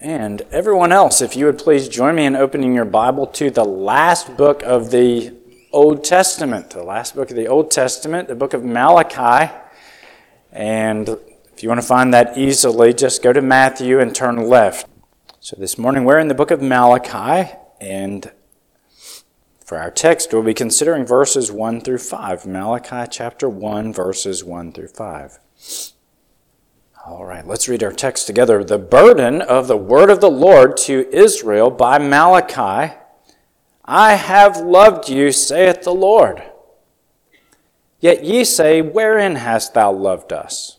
And everyone else, if you would please join me in opening your Bible to the last book of the Old Testament. The last book of the Old Testament, the book of Malachi. And if you want to find that easily, just go to Matthew and turn left. So this morning we're in the book of Malachi, and for our text we'll be considering verses 1 through 5. Malachi chapter 1, verses 1 through 5. All right, let's read our text together. The burden of the word of the Lord to Israel by Malachi. I have loved you, saith the Lord. Yet ye say, wherein hast thou loved us?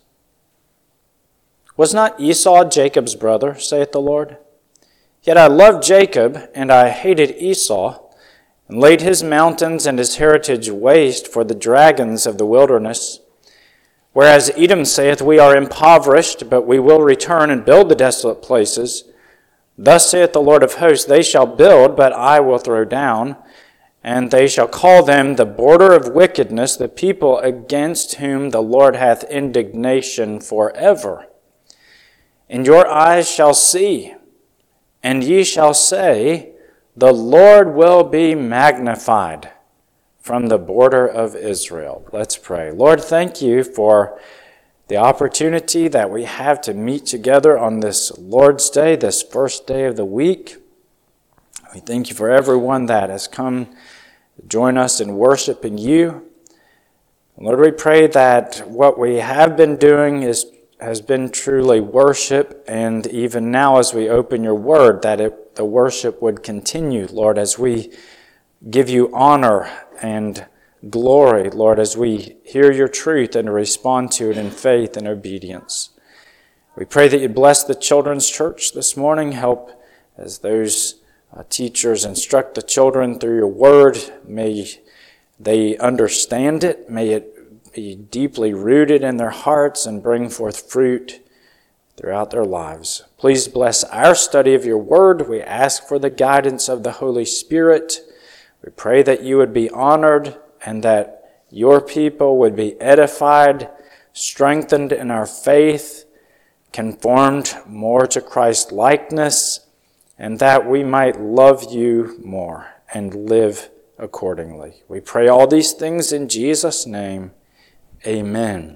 Was not Esau Jacob's brother, saith the Lord? Yet I loved Jacob, and I hated Esau, and laid his mountains and his heritage waste for the dragons of the wilderness. Whereas Edom saith, we are impoverished, but we will return and build the desolate places. Thus saith the Lord of hosts, they shall build, but I will throw down, and they shall call them the border of wickedness, the people against whom the Lord hath indignation forever. And your eyes shall see, and ye shall say, the Lord will be magnified from the border of Israel. Let's pray. Lord, thank you for the opportunity that we have to meet together on this Lord's Day, this first day of the week. We thank you for everyone that has come to join us in worshiping you. Lord, we pray that what we have been doing has been truly worship, and even now as we open your word, that the worship would continue, Lord, as we give you honor and glory, Lord, as we hear your truth and respond to it in faith and obedience. We pray that you bless the children's church this morning. Help as those teachers instruct the children through your word. May they understand it. May it be deeply rooted in their hearts and bring forth fruit throughout their lives. Please bless our study of your word. We ask for the guidance of the Holy Spirit. We pray that you would be honored and that your people would be edified, strengthened in our faith, conformed more to Christ's likeness, and that we might love you more and live accordingly. We pray all these things in Jesus' name. Amen.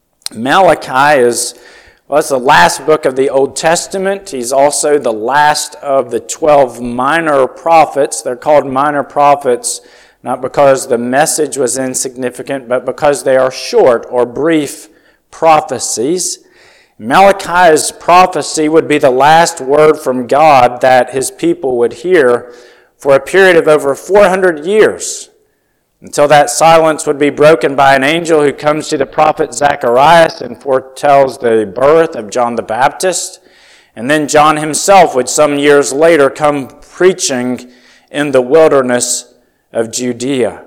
Malachi is it's the last book of the Old Testament. He's also the last of the 12 minor prophets. They're called minor prophets not because the message was insignificant, but because they are short or brief prophecies. Malachi's prophecy would be the last word from God that his people would hear for a period of over 400 years, until that silence would be broken by an angel who comes to the prophet Zacharias and foretells the birth of John the Baptist. And then John himself would some years later come preaching in the wilderness of Judea.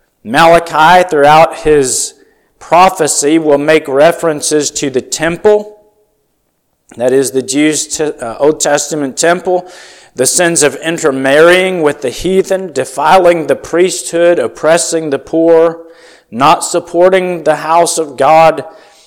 Malachi, throughout his prophecy, will make references to the temple, that is the Jews' Old Testament temple, the sins of intermarrying with the heathen, defiling the priesthood, oppressing the poor, not supporting the house of God,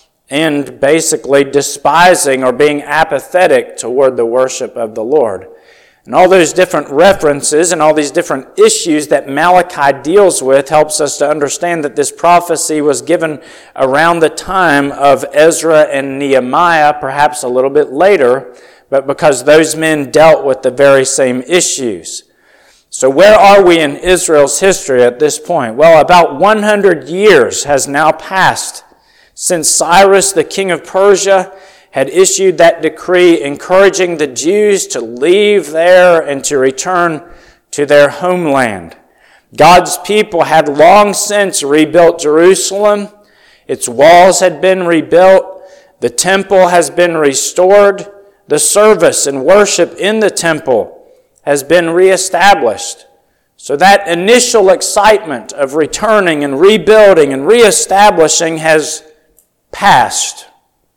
and basically despising or being apathetic toward the worship of the Lord. And all those different references and all these different issues that Malachi deals with helps us to understand that this prophecy was given around the time of Ezra and Nehemiah, perhaps a little bit later, but because those men dealt with the very same issues. So where are we in Israel's history at this point? Well, about 100 years has now passed since Cyrus, the king of Persia, had issued that decree encouraging the Jews to leave there and to return to their homeland. God's people had long since rebuilt Jerusalem. Its walls had been rebuilt. The temple has been restored. The service and worship in the temple has been reestablished. So that initial excitement of returning and rebuilding and reestablishing has passed.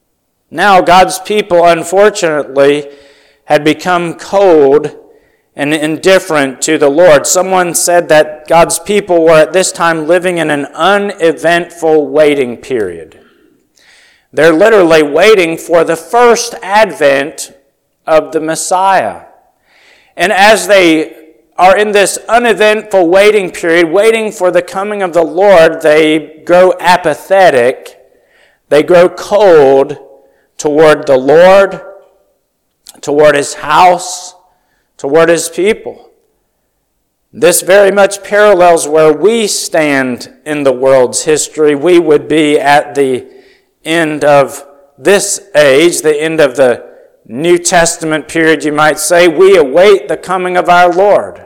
Now God's people, unfortunately, had become cold and indifferent to the Lord. Someone said that God's people were at this time living in an uneventful waiting period. They're literally waiting for the first advent of the Messiah. And as they are in this uneventful waiting period, waiting for the coming of the Lord, they grow apathetic. They grow cold toward the Lord, toward His house, toward His people. This very much parallels where we stand in the world's history. We would be at the end of this age, the end of the New Testament period, you might say. We await the coming of our Lord.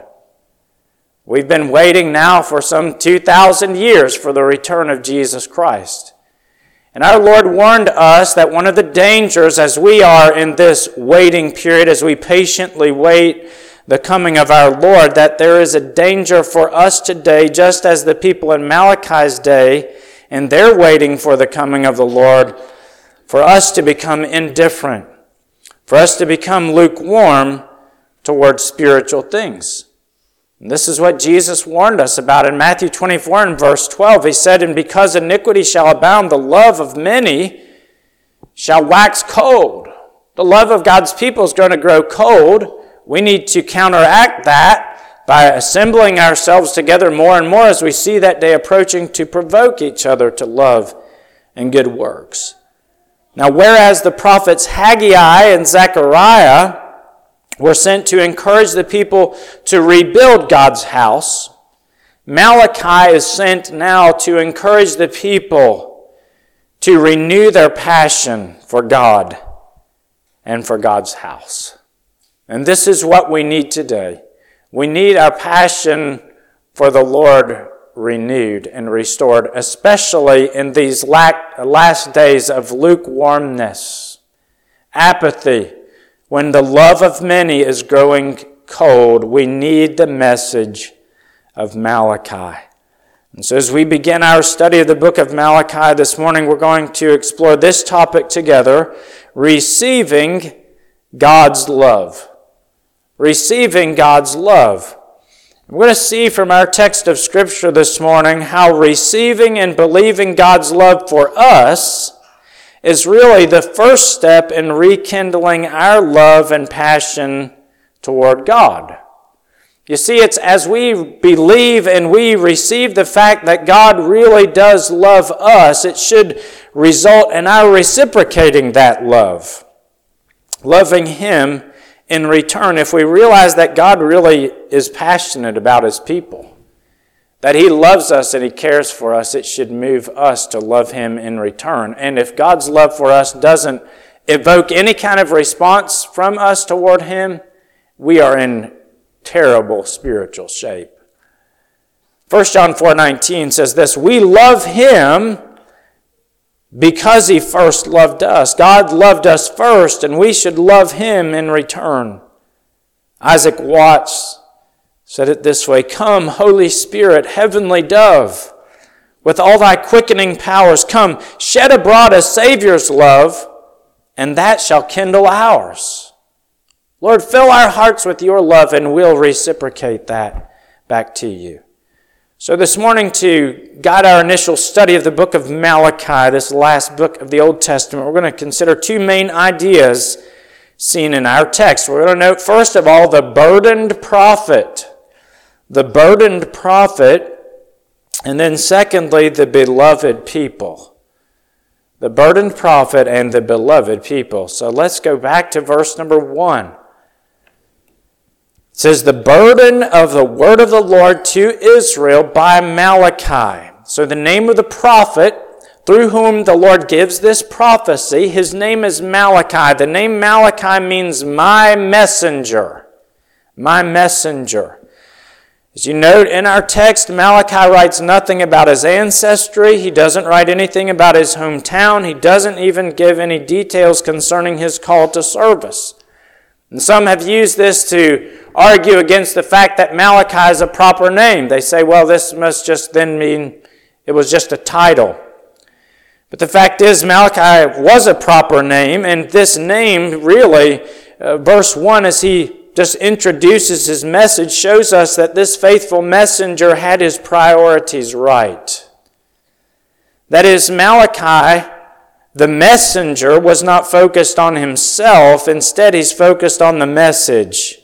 We've been waiting now for some 2,000 years for the return of Jesus Christ. And our Lord warned us that one of the dangers as we are in this waiting period, as we patiently wait the coming of our Lord, that there is a danger for us today, just as the people in Malachi's day, and they're waiting for the coming of the Lord, for us to become indifferent, for us to become lukewarm towards spiritual things. And this is what Jesus warned us about in Matthew 24 and verse 12. He said, "And because iniquity shall abound, the love of many shall wax cold." The love of God's people is going to grow cold. We need to counteract that by assembling ourselves together more and more as we see that day approaching, to provoke each other to love and good works. Now, whereas the prophets Haggai and Zechariah were sent to encourage the people to rebuild God's house, Malachi is sent now to encourage the people to renew their passion for God and for God's house. And this is what we need today. We need our passion for the Lord renewed and restored, especially in these last days of lukewarmness, apathy. When the love of many is growing cold, we need the message of Malachi. And so as we begin our study of the book of Malachi this morning, we're going to explore this topic together: receiving God's love. Receiving God's love. We're going to see from our text of Scripture this morning how receiving and believing God's love for us is really the first step in rekindling our love and passion toward God. You see, it's as we believe and we receive the fact that God really does love us, it should result in our reciprocating that love, loving Him in return. If we realize that God really is passionate about His people, that He loves us and He cares for us, it should move us to love Him in return. And if God's love for us doesn't evoke any kind of response from us toward Him, we are in terrible spiritual shape. 1 John 4:19 says this: "We love Him because He first loved us." God loved us first, and we should love Him in return. Isaac Watts said it this way: "Come, Holy Spirit, heavenly dove, with all thy quickening powers, come, shed abroad a Savior's love, and that shall kindle ours." Lord, fill our hearts with your love, and we'll reciprocate that back to you. So this morning, to guide our initial study of the book of Malachi, this last book of the Old Testament, we're going to consider two main ideas seen in our text. We're going to note, first of all, the burdened prophet. The burdened prophet, and then secondly, the beloved people. The burdened prophet and the beloved people. So let's go back to verse number 1. It says, "The burden of the word of the Lord to Israel by Malachi." So the name of the prophet through whom the Lord gives this prophecy, his name is Malachi. The name Malachi means my messenger. My messenger. As you note in our text, Malachi writes nothing about his ancestry. He doesn't write anything about his hometown. He doesn't even give any details concerning his call to service. And some have used this to argue against the fact that Malachi is a proper name. They say, well, this must just then mean it was just a title. But the fact is, Malachi was a proper name, and this name really, verse 1, as he just introduces his message, shows us that this faithful messenger had his priorities right. That is, Malachi the messenger was not focused on himself. Instead, he's focused on the message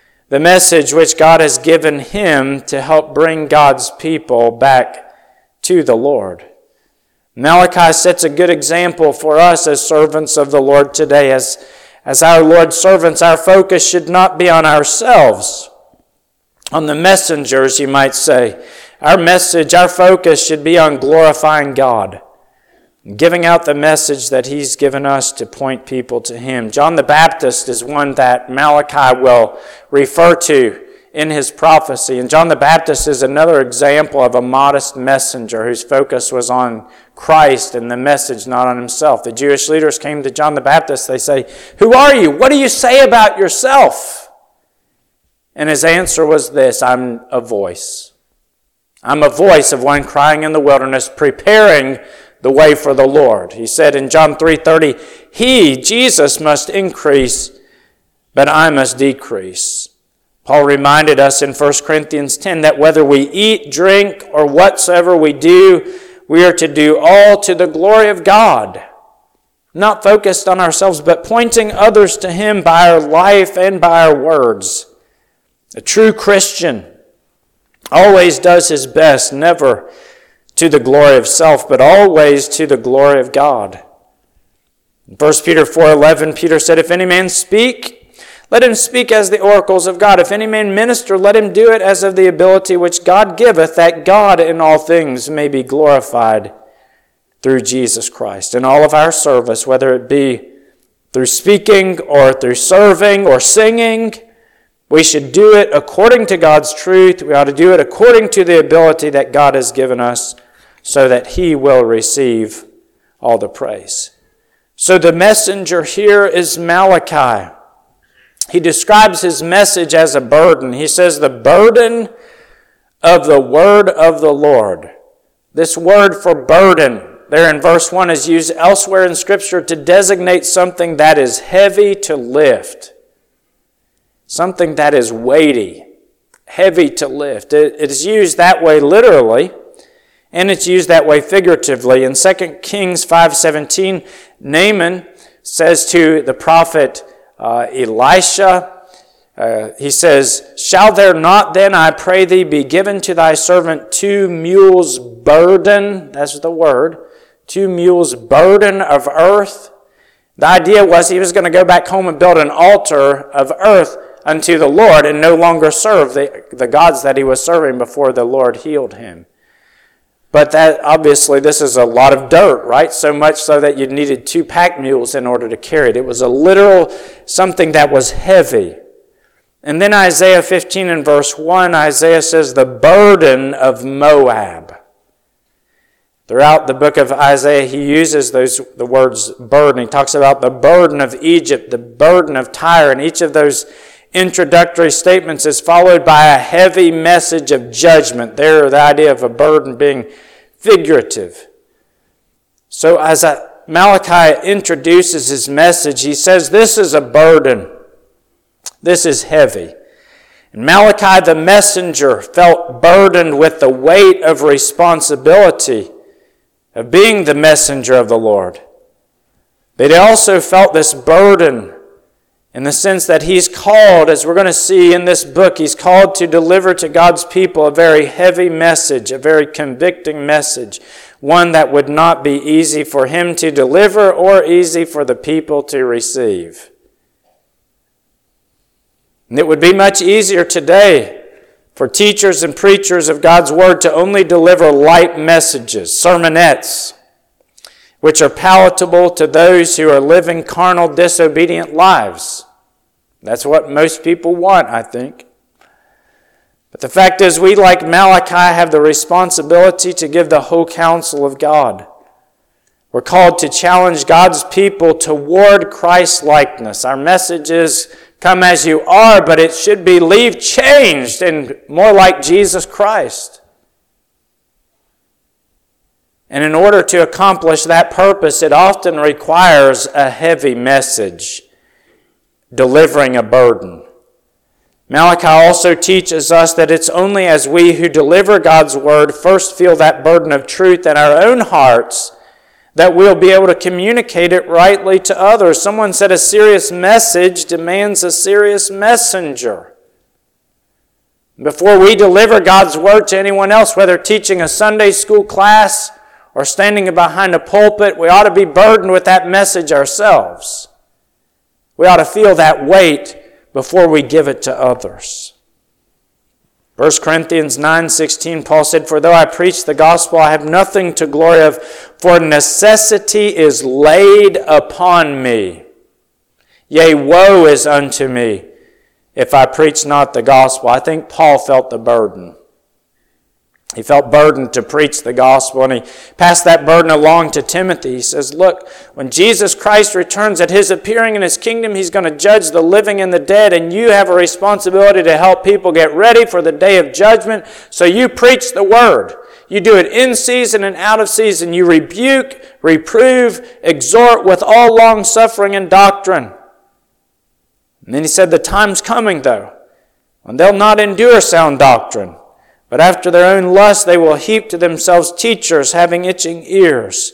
which God has given him to help bring God's people back to the Lord. Malachi sets a good example for us as servants of the Lord today. As our Lord's servants, our focus should not be on ourselves, on the messengers, you might say. Our focus should be on glorifying God, giving out the message that he's given us to point people to him. John the Baptist is one that Malachi will refer to in his prophecy. And John the Baptist is another example of a modest messenger whose focus was on Christ and the message, not on himself. The Jewish leaders came to John the Baptist. They say, "Who are you? What do you say about yourself?" And his answer was this: I'm a voice. I'm a voice of one crying in the wilderness, preparing the way for the Lord. He said in John 3:30, He, Jesus, must increase, but I must decrease. Paul reminded us in 1 Corinthians 10 that whether we eat, drink, or whatsoever we do, we are to do all to the glory of God. Not focused on ourselves, but pointing others to him by our life and by our words. A true Christian always does his best, never to the glory of self, but always to the glory of God. In 1 Peter 4:11, Peter said, "If any man speak, let him speak as the oracles of God. If any man minister, let him do it as of the ability which God giveth, that God in all things may be glorified through Jesus Christ." In all of our service, whether it be through speaking or through serving or singing, we should do it according to God's truth. We ought to do it according to the ability that God has given us, so that he will receive all the praise. So the messenger here is Malachi. He describes his message as a burden. He says, the burden of the word of the Lord. This word for burden, there in verse 1, is used elsewhere in Scripture to designate something that is heavy to lift. Something that is weighty, heavy to lift. It is used that way literally, and it's used that way figuratively. In 2 Kings 5:17, Naaman says to the prophet Elisha, he says, "Shall there not then, I pray thee, be given to thy servant 2 mules burden?" That's the word. 2 mules burden of earth. The idea was he was going to go back home and build an altar of earth unto the Lord and no longer serve the gods that he was serving before the Lord healed him. But that obviously this is a lot of dirt, right? So much so that you needed 2 pack mules in order to carry it. It was a literal something that was heavy. And then Isaiah 15 and verse 1, Isaiah says, the burden of Moab. Throughout the book of Isaiah, he uses the words burden. He talks about the burden of Egypt, the burden of Tyre, and each of those introductory statements is followed by a heavy message of judgment. There, the idea of a burden being figurative. So as Malachi introduces his message, he says, this is a burden. This is heavy. And Malachi the messenger felt burdened with the weight of responsibility of being the messenger of the Lord. But he also felt this burden in the sense that he's called, as we're going to see in this book, he's called to deliver to God's people a very heavy message, a very convicting message, one that would not be easy for him to deliver or easy for the people to receive. And it would be much easier today for teachers and preachers of God's Word to only deliver light messages, sermonettes, which are palatable to those who are living carnal, disobedient lives. That's what most people want, I think. But the fact is, we, like Malachi, have the responsibility to give the whole counsel of God. We're called to challenge God's people toward Christ-likeness. Our message is, come as you are, but it should be leave changed and more like Jesus Christ. And in order to accomplish that purpose, it often requires a heavy message, delivering a burden. Malachi also teaches us that it's only as we who deliver God's Word first feel that burden of truth in our own hearts that we'll be able to communicate it rightly to others. Someone said a serious message demands a serious messenger. Before we deliver God's Word to anyone else, whether teaching a Sunday school class or standing behind a pulpit, we ought to be burdened with that message ourselves. We ought to feel that weight before we give it to others. 1 Corinthians 9:16, Paul said, "For though I preach the gospel, I have nothing to glory of, for necessity is laid upon me. Yea, woe is unto me if I preach not the gospel." I think Paul felt the burden. He felt burdened to preach the gospel, and he passed that burden along to Timothy. He says, look, when Jesus Christ returns at His appearing in His kingdom, He's going to judge the living and the dead, and you have a responsibility to help people get ready for the day of judgment. So you preach the Word. You do it in season and out of season. You rebuke, reprove, exhort with all long-suffering and doctrine. And then he said, the time's coming, though, when they'll not endure sound doctrine, but after their own lust they will heap to themselves teachers having itching ears.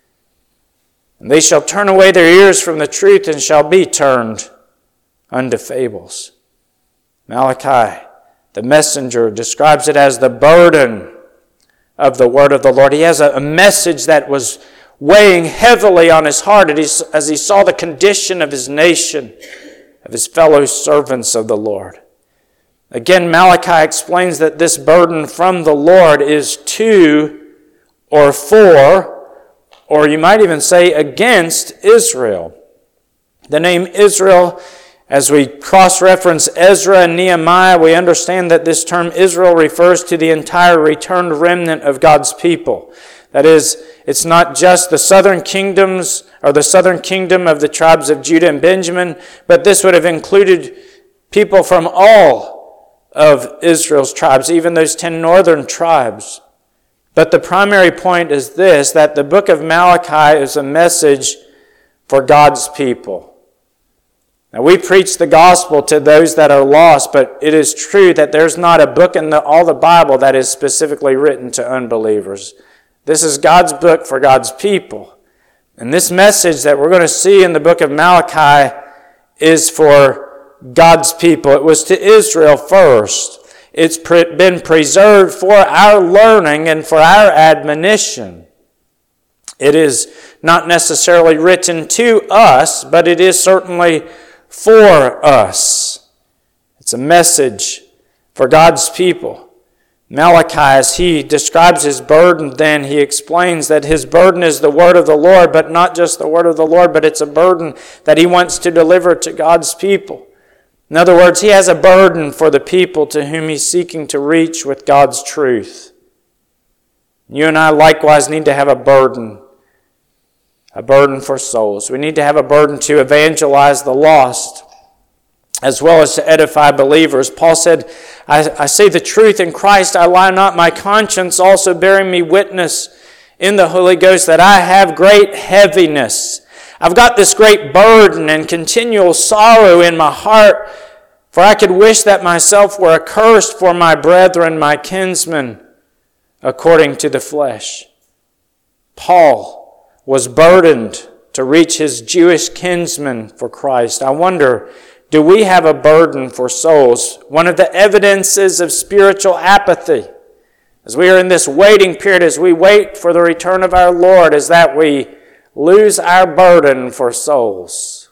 And they shall turn away their ears from the truth and shall be turned unto fables. Malachi, the messenger, describes it as the burden of the word of the Lord. He has a message that was weighing heavily on his heart as he saw the condition of his nation, of his fellow servants of the Lord. Again, Malachi explains that this burden from the Lord is to or for, or you might even say against Israel. The name Israel, as we cross-reference Ezra and Nehemiah, we understand that this term Israel refers to the entire returned remnant of God's people. That is, it's not just the southern kingdoms or the southern kingdom of the tribes of Judah and Benjamin, but this would have included people from all of Israel's tribes, even those 10 northern tribes. But the primary point is this, that the book of Malachi is a message for God's people. Now, we preach the gospel to those that are lost, but it is true that there's not a book in all the Bible that is specifically written to unbelievers. This is God's book for God's people. And this message that we're going to see in the book of Malachi is for God's people. It was to Israel first. It's been preserved for our learning and for our admonition. It is not necessarily written to us, but it is certainly for us. It's a message for God's people. Malachi, as he describes his burden, then he explains that his burden is the word of the Lord, but not just the word of the Lord, but it's a burden that he wants to deliver to God's people. In other words, he has a burden for the people to whom he's seeking to reach with God's truth. You and I likewise need to have a burden for souls. We need to have a burden to evangelize the lost, as well as to edify believers. Paul said, I say the truth in Christ, I lie not, my conscience also bearing me witness in the Holy Ghost that I have great heaviness. I've got this great burden and continual sorrow in my heart, for I could wish that myself were accursed for my brethren, my kinsmen, according to the flesh. Paul was burdened to reach his Jewish kinsmen for Christ. I wonder, do we have a burden for souls? One of the evidences of spiritual apathy, as we are in this waiting period, as we wait for the return of our Lord, is that we lose our burden for souls.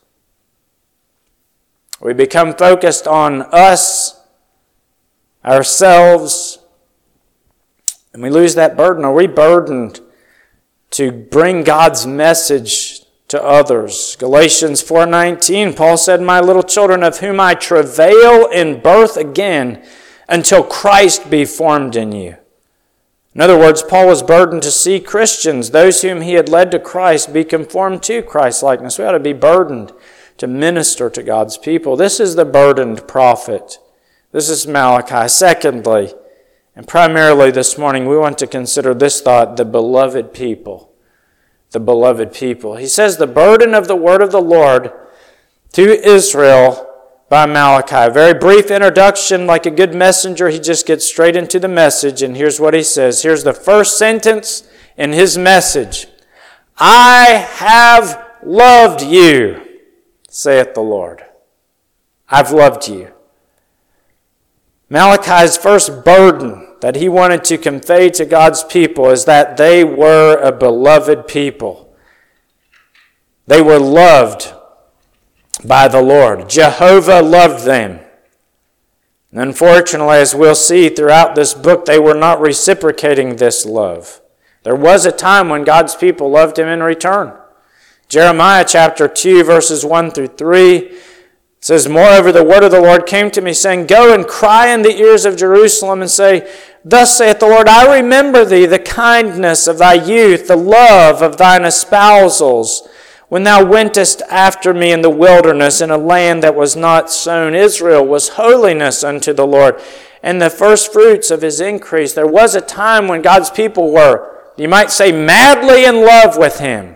We become focused on us, ourselves, and we lose that burden. Are we burdened to bring God's message to others? Galatians 4:19, Paul said, my little children, of whom I travail in birth again, until Christ be formed in you. In other words, Paul was burdened to see Christians, those whom he had led to Christ, be conformed to Christ's likeness. We ought to be burdened to minister to God's people. This is the burdened prophet. This is Malachi. Secondly, and primarily this morning, we want to consider this thought, the beloved people. The beloved people. He says the burden of the word of the Lord to Israel by Malachi. A very brief introduction, like a good messenger. He just gets straight into the message, and here's what he says. Here's the first sentence in his message. I have loved you, saith the Lord. I've loved you. Malachi's first burden that he wanted to convey to God's people is that they were a beloved people. They were loved by the Lord. Jehovah loved them. And unfortunately, as we'll see throughout this book, they were not reciprocating this love. There was a time when God's people loved him in return. Jeremiah chapter 2, verses 1 through 3 says, Moreover, the word of the Lord came to me, saying, Go and cry in the ears of Jerusalem, and say, Thus saith the Lord, I remember thee, the kindness of thy youth, the love of thine espousals, when thou wentest after me in the wilderness, in a land that was not sown. Israel was holiness unto the Lord, and the first fruits of his increase. There was a time when God's people were, you might say, madly in love with him.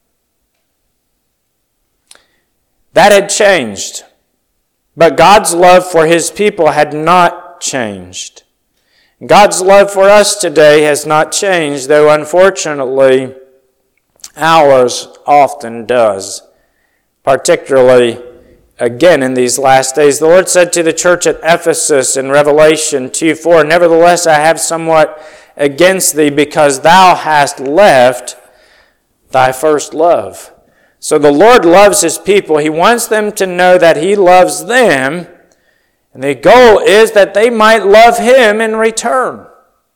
That had changed. But God's love for his people had not changed. God's love for us today has not changed, though unfortunately ours often does. Particularly, again, in these last days. The Lord said to the church at Ephesus in Revelation 2:4, Nevertheless, I have somewhat against thee, because thou hast left thy first love. So the Lord loves his people. He wants them to know that he loves them. And the goal is that they might love him in return.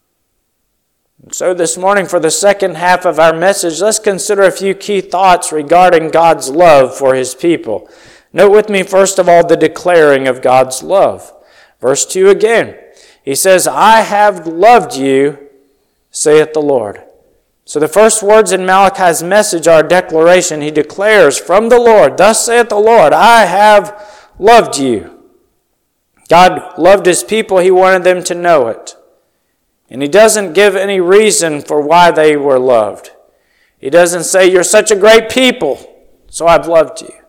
And so this morning, for the second half of our message, let's consider a few key thoughts regarding God's love for his people. Note with me, first of all, the declaring of God's love. Verse 2 again. He says, I have loved you, saith the Lord. So the first words in Malachi's message are a declaration. He declares from the Lord, Thus saith the Lord, I have loved you. God loved his people. He wanted them to know it. And he doesn't give any reason for why they were loved. He doesn't say, You're such a great people, so I've loved you.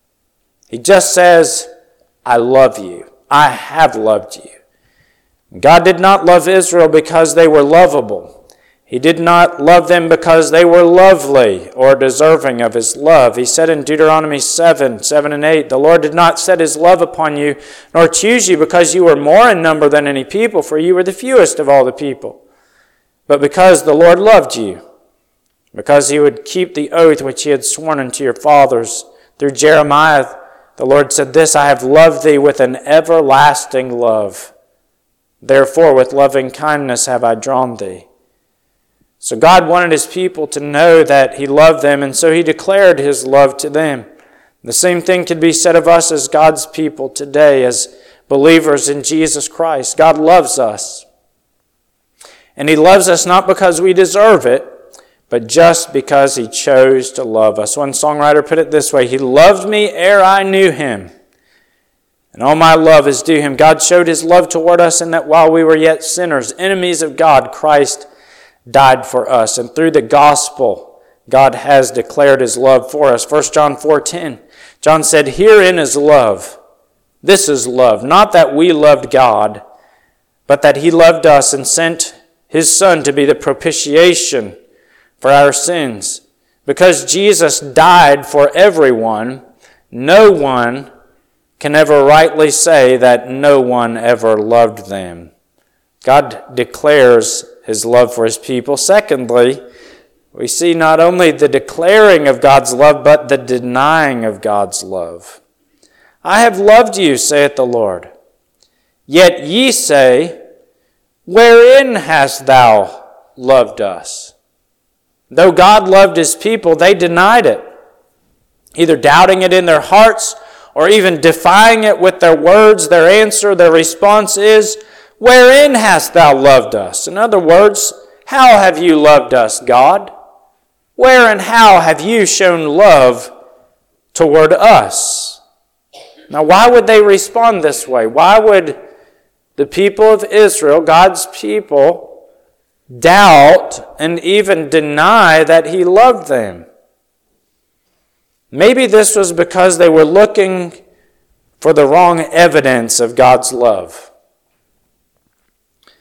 He just says, I love you. I have loved you. God did not love Israel because they were lovable. He did not love them because they were lovely or deserving of his love. He said in Deuteronomy 7 and 8, The Lord did not set his love upon you, nor choose you because you were more in number than any people, for you were the fewest of all the people. But because the Lord loved you, because he would keep the oath which he had sworn unto your fathers. Through Jeremiah, the Lord said this, I have loved thee with an everlasting love. Therefore, with loving kindness have I drawn thee. So God wanted his people to know that he loved them, and so he declared his love to them. The same thing could be said of us as God's people today, as believers in Jesus Christ. God loves us. And he loves us not because we deserve it, but just because he chose to love us. One songwriter put it this way, He loved me ere I knew him, and all my love is due him. God showed his love toward us in that while we were yet sinners, enemies of God, Christ died for us. And through the gospel, God has declared his love for us. 1 John 4:10, John said, Herein is love. This is love. Not that we loved God, but that he loved us and sent his Son to be the propitiation for our sins. Because Jesus died for everyone, no one can ever rightly say that no one ever loved them. God declares his love for his people. Secondly, we see not only the declaring of God's love, but the denying of God's love. I have loved you, saith the Lord. Yet ye say, Wherein hast thou loved us? Though God loved his people, they denied it, either doubting it in their hearts or even defying it with their words. Their answer, their response is, Wherein hast thou loved us? In other words, how have you loved us, God? Where and how have you shown love toward us? Now, why would they respond this way? Why would the people of Israel, God's people, doubt and even deny that he loved them? Maybe this was because they were looking for the wrong evidence of God's love.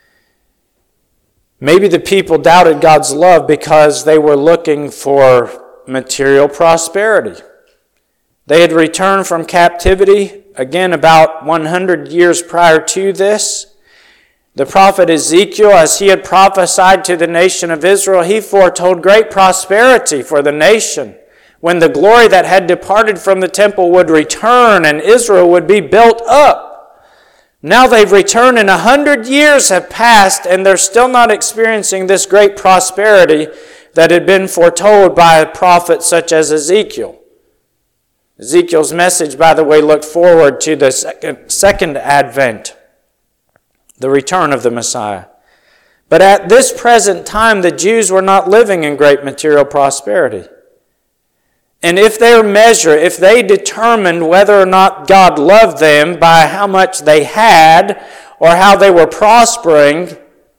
Maybe the people doubted God's love because they were looking for material prosperity. They had returned from captivity, again about 100 years prior to this. The prophet Ezekiel, as he had prophesied to the nation of Israel, he foretold great prosperity for the nation, when the glory that had departed from the temple would return and Israel would be built up. Now they've returned and 100 years have passed and they're still not experiencing this great prosperity that had been foretold by a prophet such as Ezekiel. Ezekiel's message, by the way, looked forward to the second advent, the return of the Messiah. But at this present time, the Jews were not living in great material prosperity. And if they determined whether or not God loved them by how much they had or how they were prospering,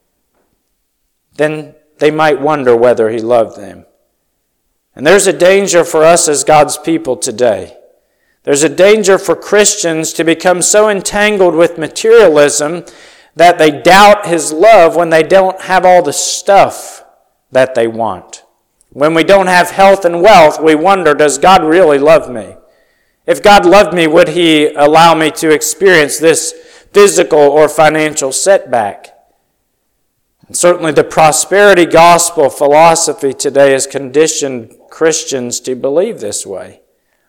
then they might wonder whether He loved them. And there's a danger for us as God's people today. There's a danger for Christians to become so entangled with materialism that they doubt His love when they don't have all the stuff that they want. When we don't have health and wealth, we wonder, does God really love me? If God loved me, would He allow me to experience this physical or financial setback? And certainly the prosperity gospel philosophy today has conditioned Christians to believe this way.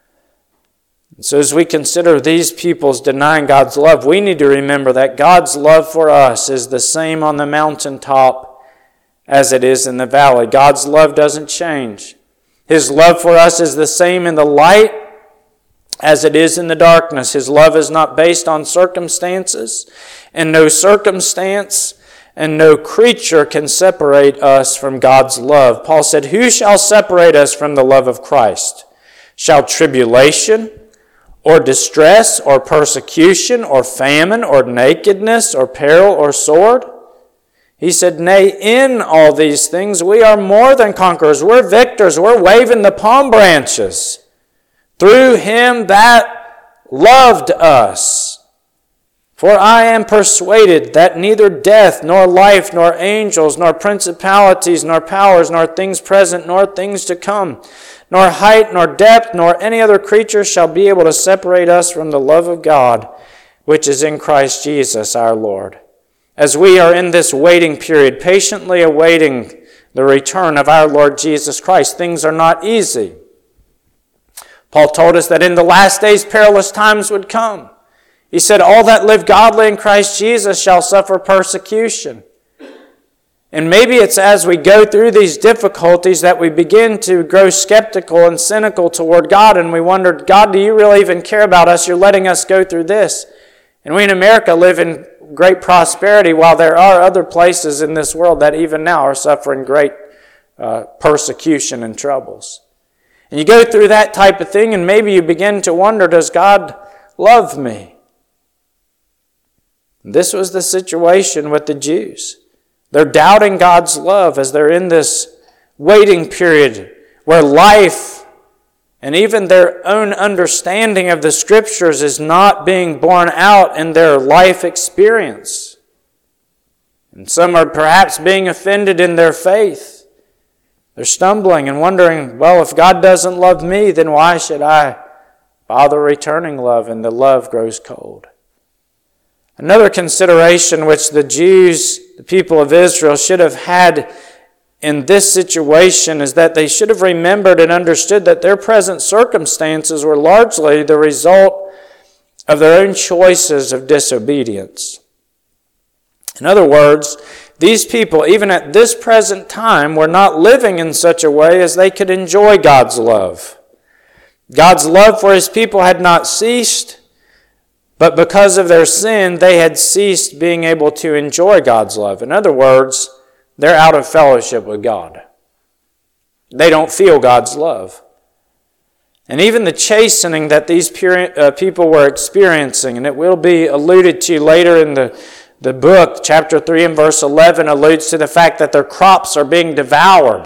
And so as we consider these people's denying God's love, we need to remember that God's love for us is the same on the mountaintop as it is in the valley. God's love doesn't change. His love for us is the same in the light as it is in the darkness. His love is not based on circumstances, and no circumstance and no creature can separate us from God's love. Paul said, "Who shall separate us from the love of Christ? Shall tribulation, or distress, or persecution, or famine, or nakedness, or peril, or sword?" He said, "Nay, in all these things we are more than conquerors." We're victors. We're waving the palm branches through Him that loved us. "For I am persuaded that neither death, nor life, nor angels, nor principalities, nor powers, nor things present, nor things to come, nor height, nor depth, nor any other creature shall be able to separate us from the love of God, which is in Christ Jesus our Lord." As we are in this waiting period, patiently awaiting the return of our Lord Jesus Christ, things are not easy. Paul told us that in the last days perilous times would come. He said, "All that live godly in Christ Jesus shall suffer persecution." And maybe it's as we go through these difficulties that we begin to grow skeptical and cynical toward God, and we wonder, God, do you really even care about us? You're letting us go through this. And we in America live in great prosperity, while there are other places in this world that even now are suffering great persecution and troubles. And you go through that type of thing, and maybe you begin to wonder, does God love me? This was the situation with the Jews. They're doubting God's love as they're in this waiting period where life and even their own understanding of the Scriptures is not being borne out in their life experience. And some are perhaps being offended in their faith. They're stumbling and wondering, well, if God doesn't love me, then why should I bother returning love? And the love grows cold. Another consideration which the Jews, the people of Israel, should have had in this situation is that they should have remembered and understood that their present circumstances were largely the result of their own choices of disobedience. In other words, these people, even at this present time, were not living in such a way as they could enjoy God's love. God's love for His people had not ceased, but because of their sin, they had ceased being able to enjoy God's love. In other words, they're out of fellowship with God. They don't feel God's love. And even the chastening that these people were experiencing, and it will be alluded to later in the book, chapter 3 and verse 11, alludes to the fact that their crops are being devoured.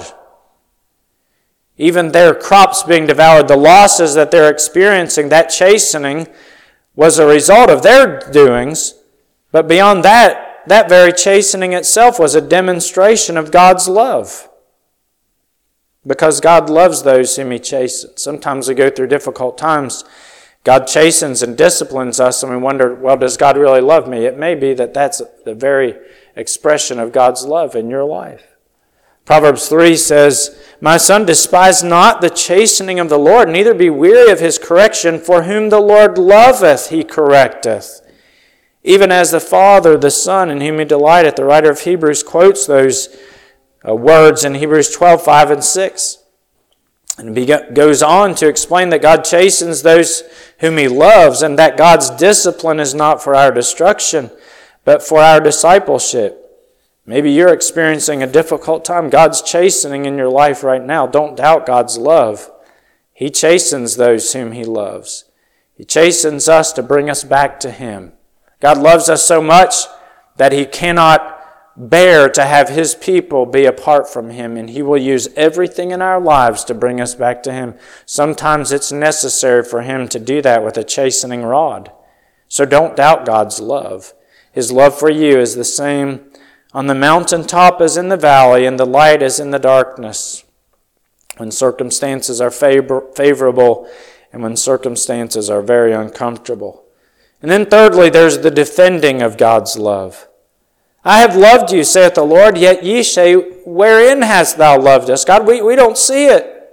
Even their crops being devoured, the losses that they're experiencing, that chastening was a result of their doings. But beyond that, that very chastening itself was a demonstration of God's love. Because God loves those whom He chastens. Sometimes we go through difficult times. God chastens and disciplines us, and we wonder, well, does God really love me? It may be that that's the very expression of God's love in your life. Proverbs 3 says, "My son, despise not the chastening of the Lord, neither be weary of His correction, for whom the Lord loveth He correcteth. Even as the Father, the Son, in whom He delighteth." The writer of Hebrews quotes those words in Hebrews 12:5 and 6. And he goes on to explain that God chastens those whom He loves, and that God's discipline is not for our destruction, but for our discipleship. Maybe you're experiencing a difficult time. God's chastening in your life right now. Don't doubt God's love. He chastens those whom He loves. He chastens us to bring us back to Him. God loves us so much that He cannot bear to have His people be apart from Him, and He will use everything in our lives to bring us back to Him. Sometimes it's necessary for Him to do that with a chastening rod. So don't doubt God's love. His love for you is the same on the mountaintop as in the valley, and the light as in the darkness, when circumstances are favorable and when circumstances are very uncomfortable. And then thirdly, there's the defending of God's love. "I have loved you, saith the Lord, yet ye say, wherein hast thou loved us?" God, we don't see it.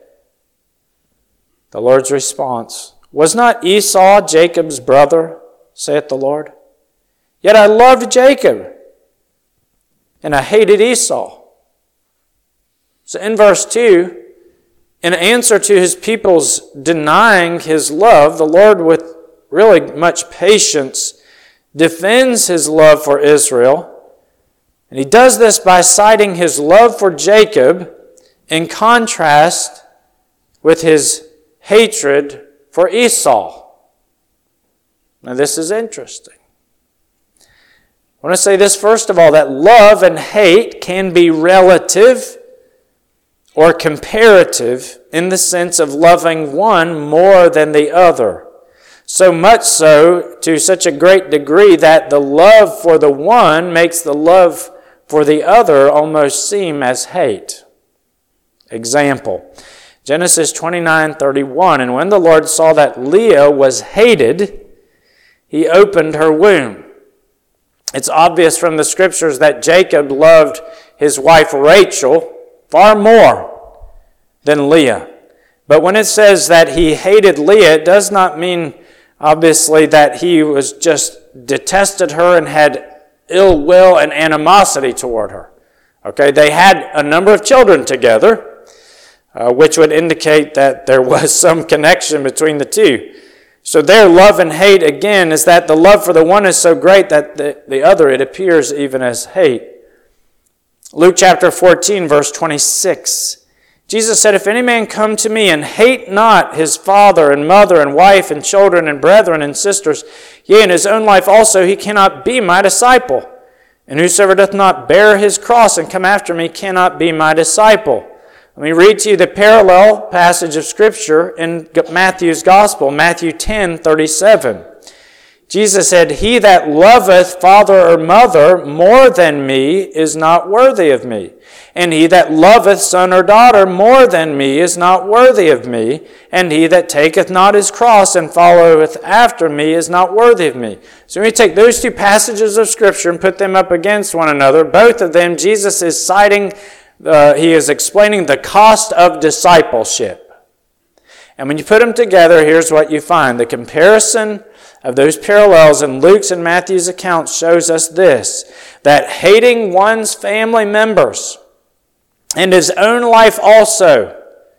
The Lord's response, "Was not Esau Jacob's brother, saith the Lord? Yet I loved Jacob, and I hated Esau." So in verse 2, in answer to His people's denying His love, the Lord, with really much patience, defends His love for Israel. And He does this by citing His love for Jacob in contrast with His hatred for Esau. Now this is interesting. I want to say this first of all, that love and hate can be relative or comparative in the sense of loving one more than the other. So much so, to such a great degree, that the love for the one makes the love for the other almost seem as hate. Example, Genesis 29:31, "And when the Lord saw that Leah was hated, He opened her womb." It's obvious from the Scriptures that Jacob loved his wife Rachel far more than Leah. But when it says that he hated Leah, it does not mean, obviously, that he was just detested her and had ill will and animosity toward her. Okay, they had a number of children together, which would indicate that there was some connection between the two. So their love and hate, again, is that the love for the one is so great that the other, it appears even as hate. Luke chapter 14, verse 26. Jesus said, "If any man come to me and hate not his father and mother and wife and children and brethren and sisters, yea, in his own life also, he cannot be my disciple. And whosoever doth not bear his cross and come after me cannot be my disciple." Let me read to you the parallel passage of Scripture in Matthew's Gospel, Matthew 10:37. Jesus said, "He that loveth father or mother more than me is not worthy of me. And he that loveth son or daughter more than me is not worthy of me. And he that taketh not his cross and followeth after me is not worthy of me." So when we take those two passages of Scripture and put them up against one another, both of them, Jesus is citing, he is explaining the cost of discipleship. And when you put them together, here's what you find. The comparison of those parallels in Luke's and Matthew's accounts shows us this, that hating one's family members and his own life also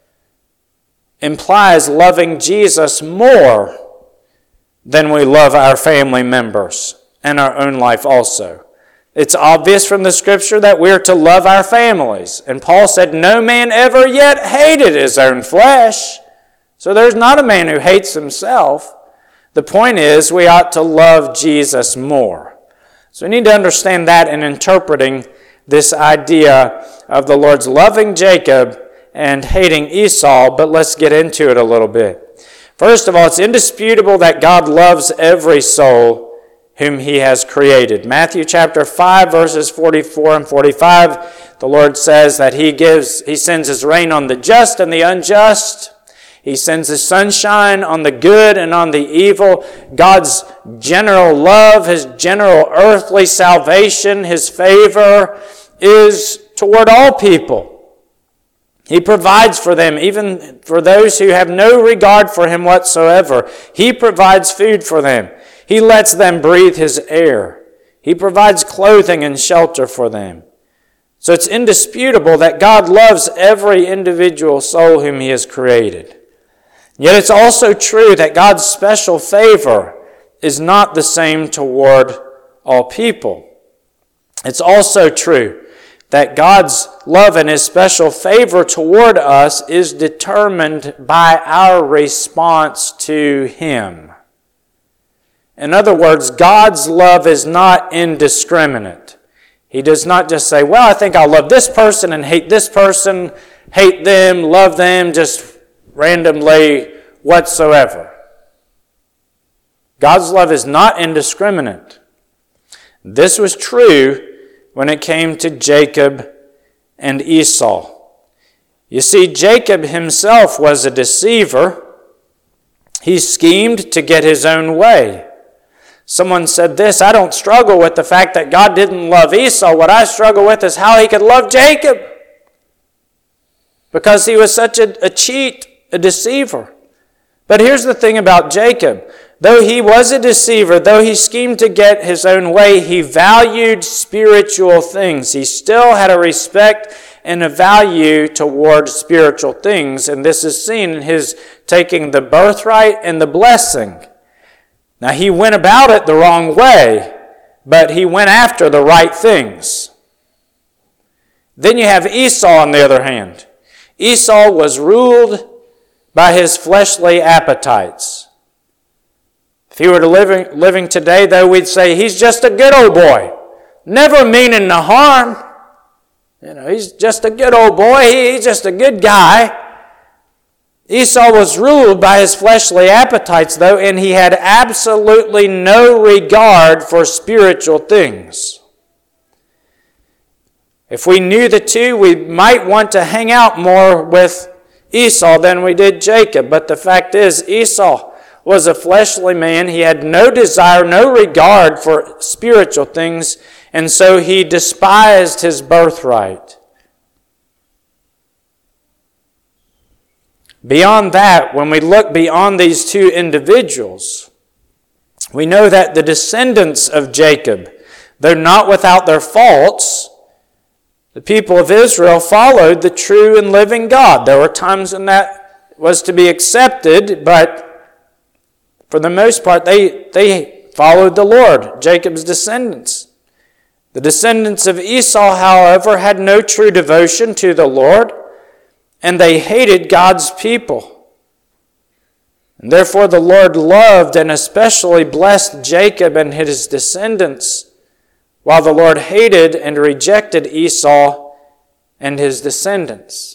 implies loving Jesus more than we love our family members and our own life also. It's obvious from the Scripture that we're to love our families. And Paul said, "No man ever yet hated his own flesh." So there's not a man who hates himself. The point is, we ought to love Jesus more. So we need to understand that in interpreting this idea of the Lord's loving Jacob and hating Esau, but let's get into it a little bit. First of all, it's indisputable that God loves every soul whom He has created. Matthew chapter 5, verses 44 and 45, the Lord says that He sends His rain on the just and the unjust. He sends His sunshine on the good and on the evil. God's general love, His general earthly salvation, His favor is toward all people. He provides for them, even for those who have no regard for Him whatsoever. He provides food for them. He lets them breathe His air. He provides clothing and shelter for them. So it's indisputable that God loves every individual soul whom He has created. Yet it's also true that God's special favor is not the same toward all people. It's also true that God's love and His special favor toward us is determined by our response to Him. In other words, God's love is not indiscriminate. He does not just say, well, I think I'll love this person and hate this person, hate them, love them, just randomly whatsoever. God's love is not indiscriminate. This was true when it came to Jacob and Esau. You see, Jacob himself was a deceiver. He schemed to get his own way. Someone said this, I don't struggle with the fact that God didn't love Esau. What I struggle with is how He could love Jacob. Because he was such a cheat, a deceiver. But here's the thing about Jacob. Though he was a deceiver, though he schemed to get his own way, he valued spiritual things. He still had a respect and a value toward spiritual things. And this is seen in his taking the birthright and the blessing. Now he went about it the wrong way, but he went after the right things. Then you have Esau on the other hand. Esau was ruled by his fleshly appetites. If he were to living today, though, we'd say he's just a good old boy, never meaning no harm. He's just a good old boy. He's just a good guy. Esau was ruled by his fleshly appetites, though, and he had absolutely no regard for spiritual things. If we knew the two, we might want to hang out more with Esau than we did Jacob. But the fact is, Esau was a fleshly man. He had no desire, no regard for spiritual things, and so he despised his birthright. Beyond that, when we look beyond these two individuals, we know that the descendants of Jacob, though not without their faults, the people of Israel followed the true and living God. There were times when that was to be accepted, but for the most part, they followed the Lord, Jacob's descendants. The descendants of Esau, however, had no true devotion to the Lord, and they hated God's people. And therefore the Lord loved and especially blessed Jacob and his descendants, while the Lord hated and rejected Esau and his descendants.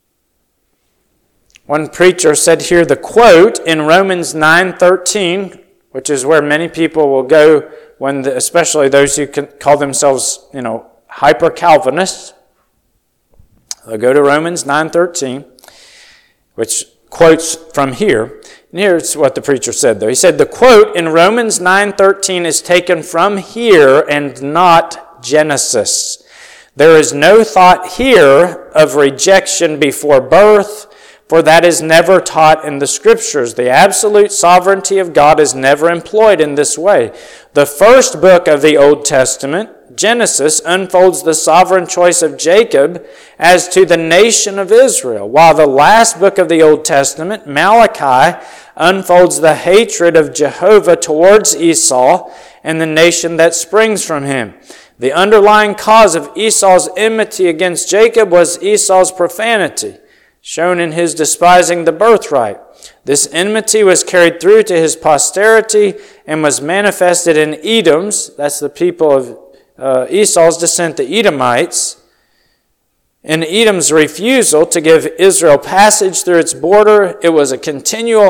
One preacher said here the quote in Romans 9:13, which is where many people will go especially those who call themselves, hyper-Calvinists. They'll go to Romans 9:13, which quotes from here. And here's what the preacher said, though. He said, the quote in Romans 9:13 is taken from here and not Genesis. There is no thought here of rejection before birth, for that is never taught in the Scriptures. The absolute sovereignty of God is never employed in this way. The first book of the Old Testament, Genesis, unfolds the sovereign choice of Jacob as to the nation of Israel, while the last book of the Old Testament, Malachi, unfolds the hatred of Jehovah towards Esau and the nation that springs from him. The underlying cause of Esau's enmity against Jacob was Esau's profanity, shown in his despising the birthright. This enmity was carried through to his posterity and was manifested in Edoms, that's the people of Esau's descent, the Edomites, in Edom's refusal to give Israel passage through its border. It was a continual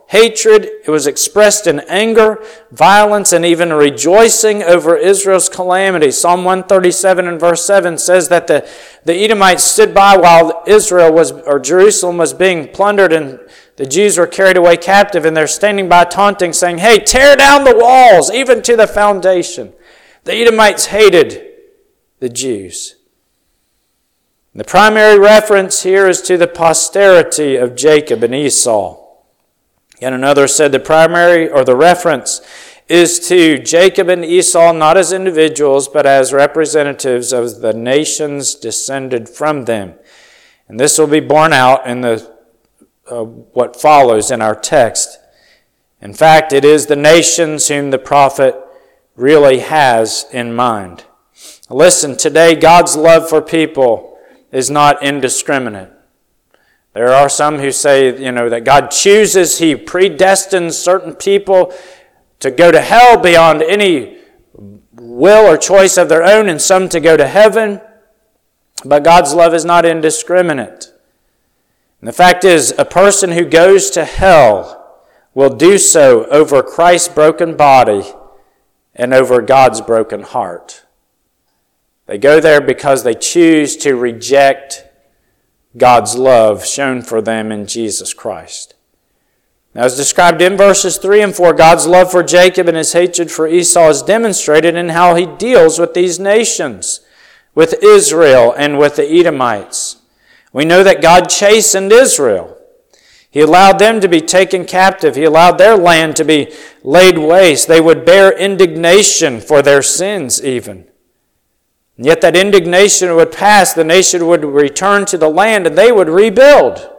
hatred. It was expressed in anger, violence, and even rejoicing over Israel's calamity. Psalm 137 and verse 7 says that the Edomites stood by while Jerusalem was being plundered and the Jews were carried away captive, and they're standing by taunting, saying, "Hey, tear down the walls, even to the foundation." The Edomites hated the Jews. The primary reference here is to the posterity of Jacob and Esau. Yet another said the reference is to Jacob and Esau not as individuals, but as representatives of the nations descended from them. And this will be borne out in what follows in our text. In fact, it is the nations whom the prophet really has in mind. Listen, today God's love for people is not indiscriminate. There are some who say, that God chooses, He predestines certain people to go to hell beyond any will or choice of their own, and some to go to heaven. But God's love is not indiscriminate. And the fact is, a person who goes to hell will do so over Christ's broken body and over God's broken heart. They go there because they choose to reject God's love shown for them in Jesus Christ. Now, as described in verses 3 and 4, God's love for Jacob and His hatred for Esau is demonstrated in how He deals with these nations, with Israel and with the Edomites. We know that God chastened Israel. He allowed them to be taken captive. He allowed their land to be laid waste. They would bear indignation for their sins even. And yet that indignation would pass. The nation would return to the land and they would rebuild.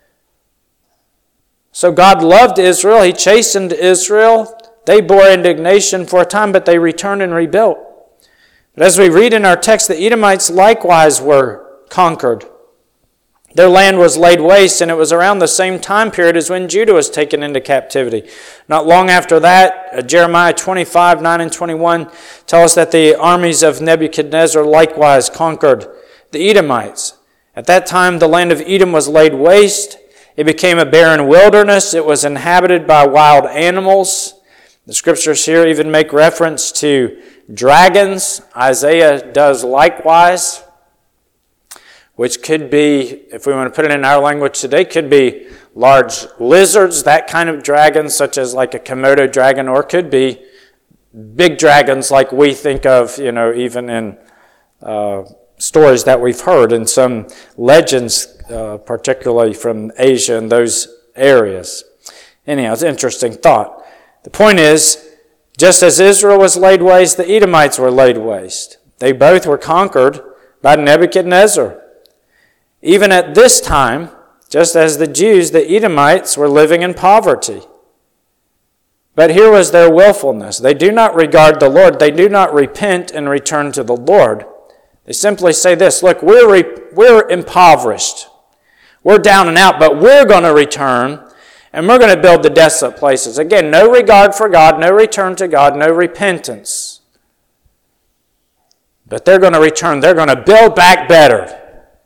So God loved Israel. He chastened Israel. They bore indignation for a time, but they returned and rebuilt. But as we read in our text, the Edomites likewise were conquered. Their land was laid waste, and it was around the same time period as when Judah was taken into captivity. Not long after that, Jeremiah 25, 9 and 21 tell us that the armies of Nebuchadnezzar likewise conquered the Edomites. At that time, the land of Edom was laid waste. It became a barren wilderness. It was inhabited by wild animals. The scriptures here even make reference to dragons. Isaiah does likewise, which could be, if we want to put it in our language today, could be large lizards, that kind of dragon, such as like a Komodo dragon, or could be big dragons like we think of, even in stories that we've heard, and some legends, particularly from Asia and those areas. Anyhow, it's an interesting thought. The point is, just as Israel was laid waste, the Edomites were laid waste. They both were conquered by Nebuchadnezzar. Even at this time, just as the Jews, the Edomites were living in poverty. But here was their willfulness. They do not regard the Lord. They do not repent and return to the Lord. They simply say this, look, we're impoverished. We're down and out, but we're going to return, and we're going to build the desolate places. Again, no regard for God, no return to God, no repentance. But they're going to return. They're going to build back better.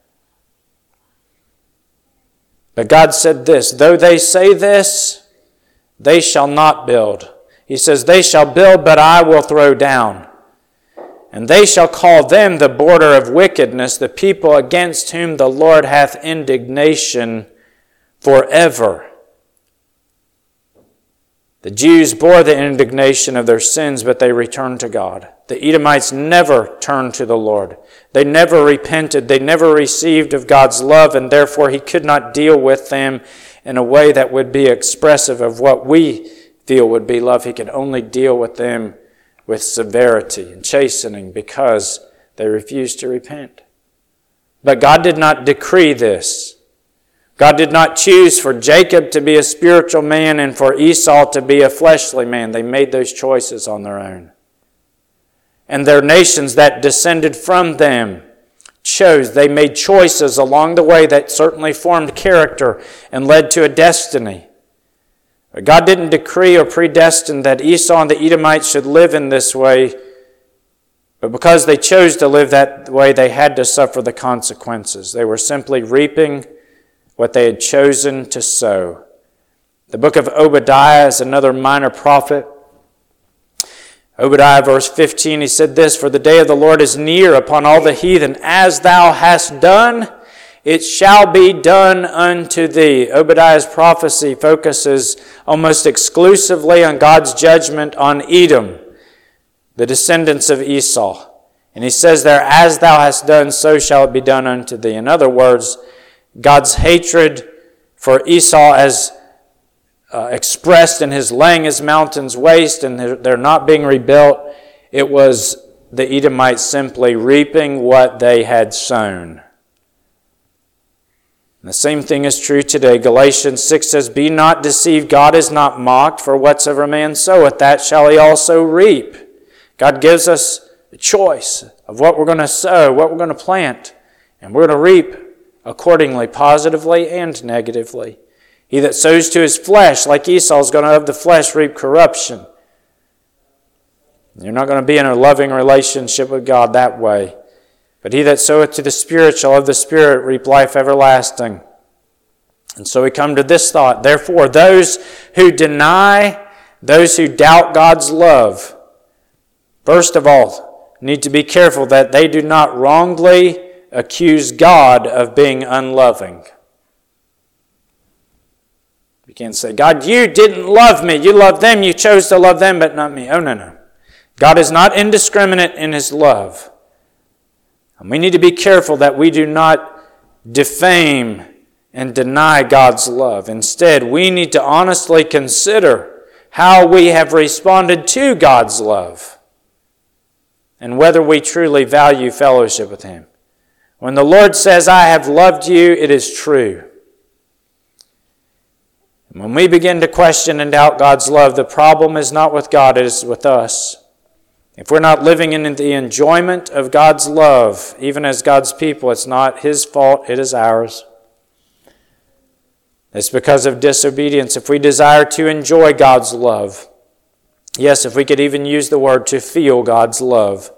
But God said this, though they say this, they shall not build. He says, they shall build, but I will throw down. And they shall call them the border of wickedness, the people against whom the Lord hath indignation forever. The Jews bore the indignation of their sins, but they returned to God. The Edomites never turned to the Lord. They never repented. They never received of God's love, and therefore He could not deal with them in a way that would be expressive of what we feel would be love. He could only deal with them with severity and chastening because they refused to repent. But God did not decree this. God did not choose for Jacob to be a spiritual man and for Esau to be a fleshly man. They made those choices on their own. And their nations that descended from them they made choices along the way that certainly formed character and led to a destiny. But God didn't decree or predestine that Esau and the Edomites should live in this way, but because they chose to live that way, they had to suffer the consequences. They were simply reaping what they had chosen to sow. The book of Obadiah is another minor prophet. Obadiah, verse 15, he said this, "For the day of the Lord is near upon all the heathen. As thou hast done, it shall be done unto thee." Obadiah's prophecy focuses almost exclusively on God's judgment on Edom, the descendants of Esau. And he says there, "As thou hast done, so shall it be done unto thee." In other words, God's hatred for Esau as expressed in his laying his mountains waste and they're not being rebuilt, it was the Edomites simply reaping what they had sown. And the same thing is true today. Galatians 6 says, "Be not deceived, God is not mocked, for whatsoever man soweth, that shall he also reap." God gives us a choice of what we're going to sow, what we're going to plant, and we're going to reap accordingly, positively and negatively. He that sows to his flesh, like Esau, is going to of the flesh reap corruption. You're not going to be in a loving relationship with God that way. But he that soweth to the Spirit shall of the Spirit reap life everlasting. And so we come to this thought. Therefore, those who deny, those who doubt God's love, first of all, need to be careful that they do not wrongly accuse God of being unloving. You can't say, "God, you didn't love me. You loved them. You chose to love them, but not me." Oh, no. God is not indiscriminate in His love. And we need to be careful that we do not defame and deny God's love. Instead, we need to honestly consider how we have responded to God's love and whether we truly value fellowship with Him. When the Lord says, "I have loved you," it is true. When we begin to question and doubt God's love, the problem is not with God, it is with us. If we're not living in the enjoyment of God's love, even as God's people, it's not His fault, it is ours. It's because of disobedience. If we desire to enjoy God's love, yes, if we could even use the word to feel God's love,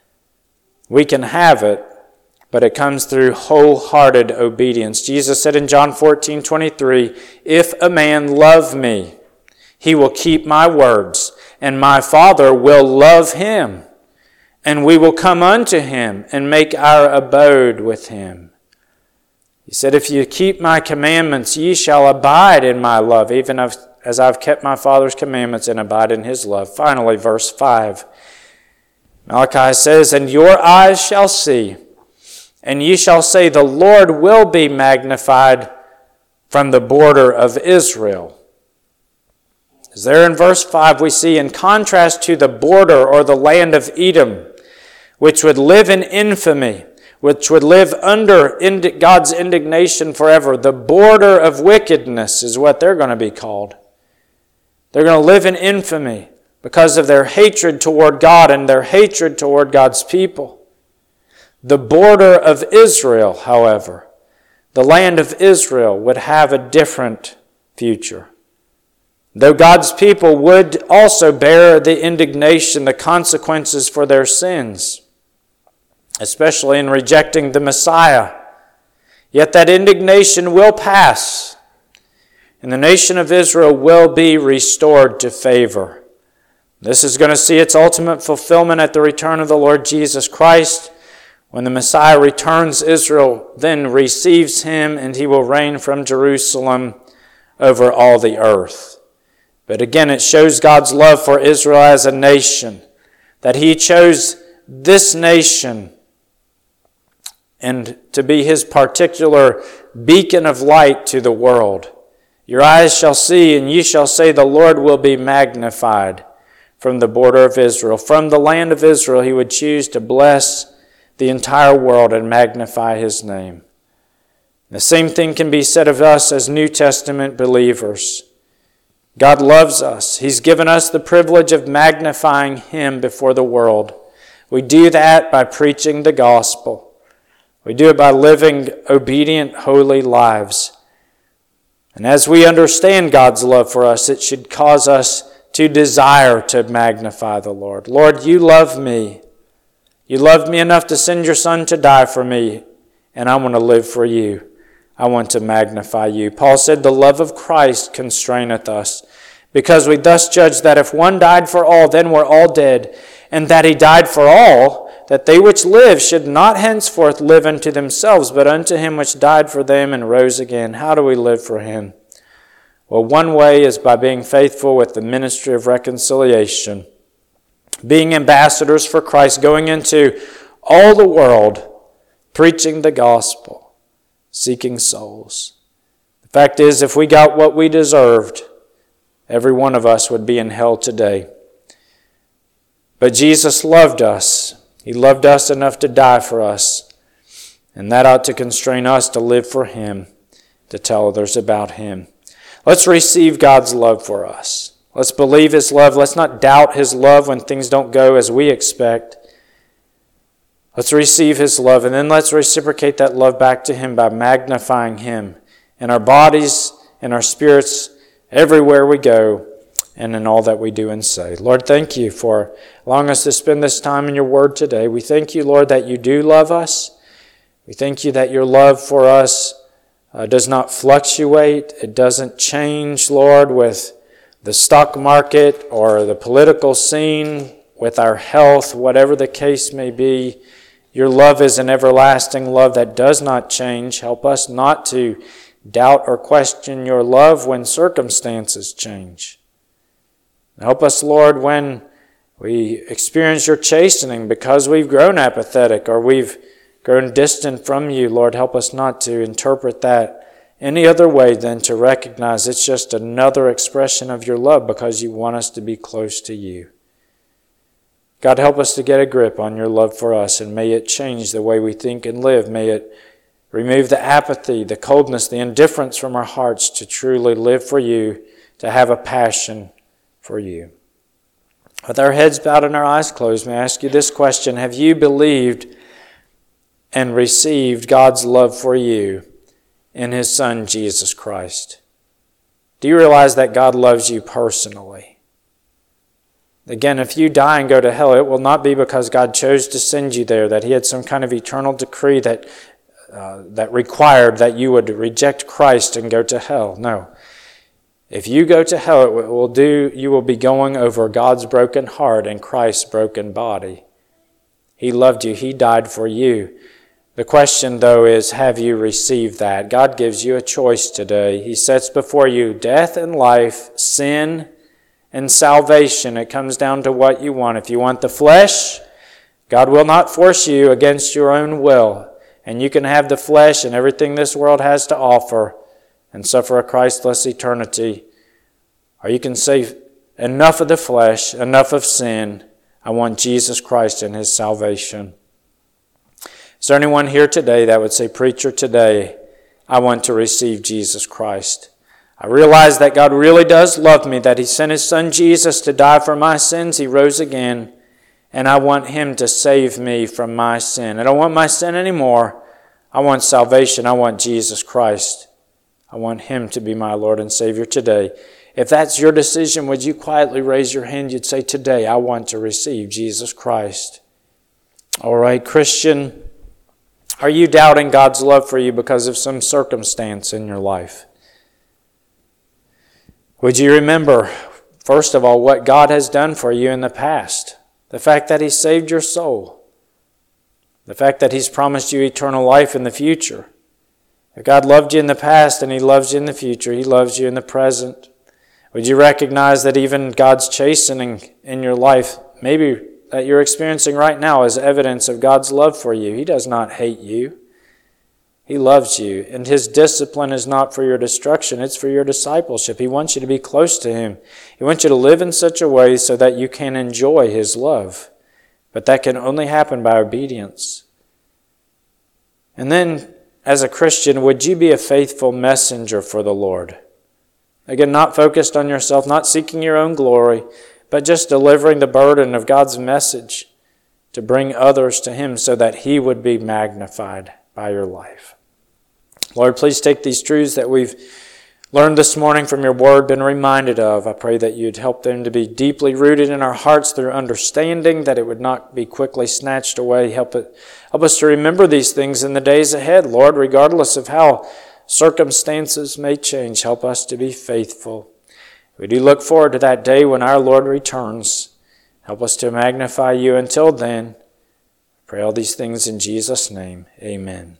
we can have it, but it comes through wholehearted obedience. Jesus said in John 14:23, "If a man love me, he will keep my words, and my Father will love him, and we will come unto him and make our abode with him." He said, "If you keep my commandments, ye shall abide in my love, even as I've kept my Father's commandments and abide in His love." Finally, verse 5. Malachi says, "And your eyes shall see, and ye shall say, the Lord will be magnified from the border of Israel." As there in verse 5 we see, in contrast to the border or the land of Edom, which would live in infamy, which would live under God's indignation forever, the border of wickedness is what they're going to be called. They're going to live in infamy because of their hatred toward God and their hatred toward God's people. The border of Israel, however, the land of Israel, would have a different future. Though God's people would also bear the indignation, the consequences for their sins, especially in rejecting the Messiah, yet that indignation will pass, and the nation of Israel will be restored to favor. This is going to see its ultimate fulfillment at the return of the Lord Jesus Christ. When the Messiah returns, Israel then receives Him, and He will reign from Jerusalem over all the earth. But again, it shows God's love for Israel as a nation, that He chose this nation and to be His particular beacon of light to the world. Your eyes shall see, and ye shall say, the Lord will be magnified from the border of Israel. From the land of Israel He would choose to bless the entire world and magnify His name. The same thing can be said of us as New Testament believers. God loves us. He's given us the privilege of magnifying Him before the world. We do that by preaching the gospel. We do it by living obedient, holy lives. And as we understand God's love for us, it should cause us to desire to magnify the Lord. Lord, you love me. You loved me enough to send your Son to die for me, and I want to live for you. I want to magnify you. Paul said, the love of Christ constraineth us, because we thus judge that if one died for all, then we're all dead, and that he died for all, that they which live should not henceforth live unto themselves, but unto him which died for them and rose again. How do we live for him? Well, one way is by being faithful with the ministry of reconciliation, being ambassadors for Christ, going into all the world, preaching the gospel, seeking souls. The fact is, if we got what we deserved, every one of us would be in hell today. But Jesus loved us. He loved us enough to die for us. And that ought to constrain us to live for him, to tell others about him. Let's receive God's love for us. Let's believe his love. Let's not doubt his love when things don't go as we expect. Let's receive his love, and then let's reciprocate that love back to him by magnifying him in our bodies, in our spirits, everywhere we go, and in all that we do and say. Lord, thank you for allowing us to spend this time in your word today. We thank you, Lord, that you do love us. We thank you that your love for us does not fluctuate. It doesn't change, Lord, with the stock market or the political scene, with our health, whatever the case may be. Your love is an everlasting love that does not change. Help us not to doubt or question your love when circumstances change. Help us, Lord, when we experience your chastening because we've grown apathetic or we've grown distant from you. Lord, help us not to interpret that any other way than to recognize it's just another expression of your love because you want us to be close to you. God, help us to get a grip on your love for us, and may it change the way we think and live. May it remove the apathy, the coldness, the indifference from our hearts to truly live for you, to have a passion for you. With our heads bowed and our eyes closed, may I ask you this question. Have you believed and received God's love for you in his Son, Jesus Christ? Do you realize that God loves you personally? Again, if you die and go to hell, it will not be because God chose to send you there, that he had some kind of eternal decree that required that you would reject Christ and go to hell. No. If you go to hell, you will be going over God's broken heart and Christ's broken body. He loved you. He died for you. The question, though, is, have you received that? God gives you a choice today. He sets before you death and life, sin and salvation. It comes down to what you want. If you want the flesh, God will not force you against your own will. And you can have the flesh and everything this world has to offer and suffer a Christless eternity. Or you can say, enough of the flesh, enough of sin. I want Jesus Christ and his salvation. Is there anyone here today that would say, preacher, today I want to receive Jesus Christ? I realize that God really does love me, that he sent his Son Jesus to die for my sins. He rose again, and I want him to save me from my sin. I don't want my sin anymore. I want salvation. I want Jesus Christ. I want him to be my Lord and Savior today. If that's your decision, would you quietly raise your hand? You'd say, today I want to receive Jesus Christ. All right, Christian, are you doubting God's love for you because of some circumstance in your life? Would you remember, first of all, what God has done for you in the past? The fact that he saved your soul. The fact that he's promised you eternal life in the future. If God loved you in the past and he loves you in the future, he loves you in the present. Would you recognize that even God's chastening in your life, maybe that you're experiencing right now, is evidence of God's love for you? He does not hate you. He loves you, and his discipline is not for your destruction, it's for your discipleship. He wants you to be close to him. He wants you to live in such a way so that you can enjoy his love. But that can only happen by obedience. And then, as a Christian, would you be a faithful messenger for the Lord? Again, not focused on yourself, not seeking your own glory, but just delivering the burden of God's message to bring others to him so that he would be magnified by your life. Lord, please take these truths that we've learned this morning from your word, been reminded of. I pray that you'd help them to be deeply rooted in our hearts through understanding, that it would not be quickly snatched away. Help us to remember these things in the days ahead, Lord, regardless of how Circumstances may change. Help us to be faithful. We do look forward to that day when our Lord returns. Help us to magnify you until then. Pray all these things in Jesus' name. Amen.